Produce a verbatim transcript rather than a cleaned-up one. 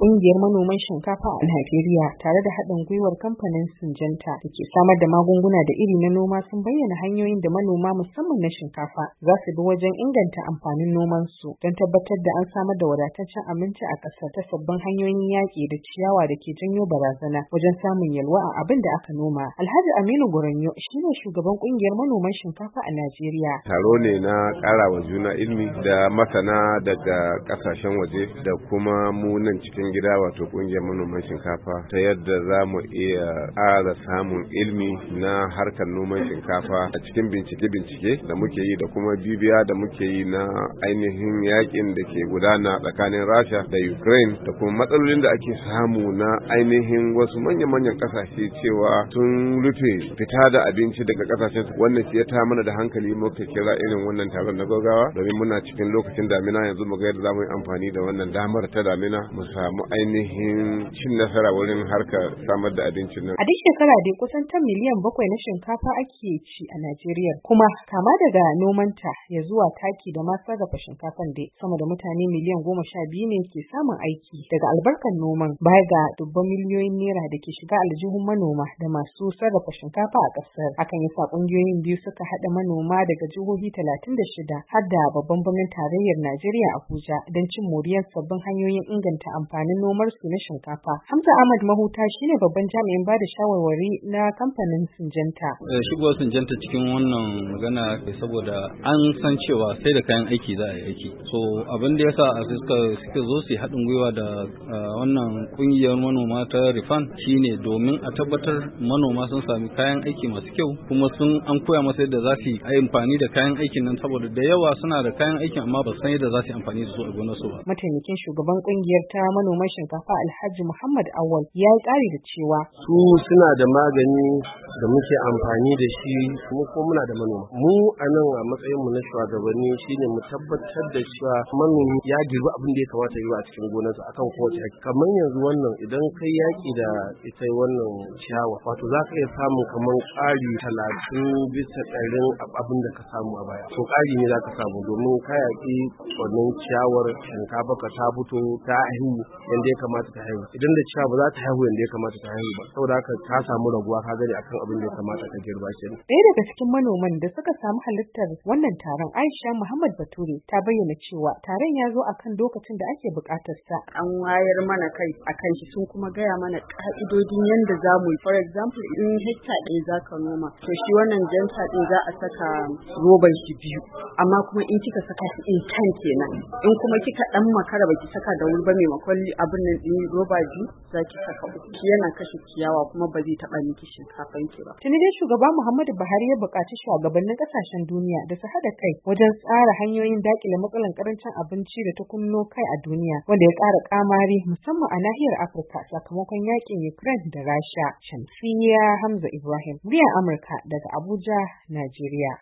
ƙungiyar manoman shinkafa a Najeriya tare da haɗin gwiwar kamfanin Syngenta da ke samar da magunguna da iri na noma sun bayyana hanyoyin da manoma musamman na shinkafa za su bi wajen inganta amfanin nomansu don tabbatar da an samar da wadataccen abinci a ƙasar ta sabbin hanyoyin yaƙi da ciyawa da ke janyo barazana wajen samun yalwa a abin da aka noma. Alhaji Aminu Goranyo shine shugaban ƙungiyar manoman shinkafa a Najeriya. Taro ne na ƙara wa juna ilimi da masana daga ƙasashen waje da kuma mu nan cikin gida wato ƙungiyar manoman shinkafa ta yadda za mu iya ƙara samun ilimi na harkar noman shinkafa a cikin bincike-bincike da muke yi da kuma bibiya da muke yi na ainihin yakin da ke gudana tsakanin Rasha da Ukraine da kuma matsalolin da ake samu na ainihin wasu manya-manyan ƙasashe cewa sun rufe fita da abinci daga ƙasashen su. Wannan shi ya ta mana da hankali muka kira irin wannan taron na gaggawa domin muna cikin lokacin damina yanzu mu ga yadda za mu yi amfani da wannan damar ta damina mu samu ainihin cin nasara wurin harkar samar da abincin nan. A duk shekara dai kusan tan miliyan bakwai na shinkafa ake ci a Najeriya, kuma kama daga nomanta ya zuwa taki da ma sarrafa shinkafan dai sama da mutane miliyan goma sha biyu ne ke samun aiki daga albarkar noman, baya ga dubban miliyoyin naira da ke shiga aljihun manoma da masu sarrafa shinkafa a ƙasar. Hakan yasa ƙungiyoyin biyu suka haɗa manoma daga jihohi talatin da shida har da babban birnin tarayyar Najeriya Abuja don cin moriyar sabbin hanyoyin inganta amfanin nomar su na shinkafa. Hamza Ahmad Mahuta shine babban jami'in bada shawarwari na kamfanin Syngenta. Shigowar Syngenta cikin wannan magana saboda an san cewa sai da kayan aiki za a yi aiki. So abin da yasa suka suka zo su haɗin gwiwa da wannan kungiyar manoma ta Rifan shine domin a tabbatar manoma sun sami kayan aiki masu kyau kuma sun an koya masa yadda za su yi amfani da kayan aikin nan saboda da yawa suna da kayan aikin amma ba san yadda za su yi amfani da su a gonarsu ba. Mataimakin shugaban kungiyar ta manoman shinkafa Alhaji Muhammad Awal ya yi ƙari da cewa su suna da magani da muke amfani da shi mu ko muna da manoma. Mu a nan a matsayin mu na shugabanni shine mu tabbatar da cewa manomi ya girbi abin da ya kamata yi a cikin gonarsa akan kowace haki. Kamar yanzu wannan idan kai yaki da ita wannan ciyawa wato za ka iya samun kamar ƙari talatin bisa ɗarin abin da ka samu a baya. To ƙari ne za ka samu domin ka yaƙi wannan ciyawar shinkafa ka ta fito ta haihu yadda ya kamata ta haihu. Idan da ciyawa ba za ta haihu yadda ya kamata ta haihu ba. Saboda haka ka samu raguwa ka gani akan abin da ya kamata ka girba kenan. Ɗaya daga cikin manoman da suka samu halittar wannan taron, Aisha Muhammad Bature, ta bayyana cewa taron ya zo akan lokacin da ake buƙatar sa. An wayar mana kai akan shi sun kuma gaya mana ƙa'idodin yadda za mu yi. For example, in hekta ɗaya za ka noma, to shi wannan janta ɗin za a saka roban shi biyu, amma kuma in kika saka shi in kan kenan. In kuma kika ɗan makara baki saka da wuri ba maimakon abin nan ɗin roba biyu za ki saka uku. Yana kashe ciyawa kuma ba zai taɓa miki shinkafan ki ba. Tuni dai shugaba Muhammadu Buhari ya buƙaci shugabannin ƙasashen duniya da su haɗa kai wajen tsara hanyoyin daƙile matsalar ƙarancin abinci da ta kunno kai a duniya, wanda ya ƙara ƙamari musamman a nahiyar Afirka sakamakon yaƙin Ukraine da Rasha. Shamsiyya Hamza Ibrahim, muryar Amurka daga Abuja, Najeriya.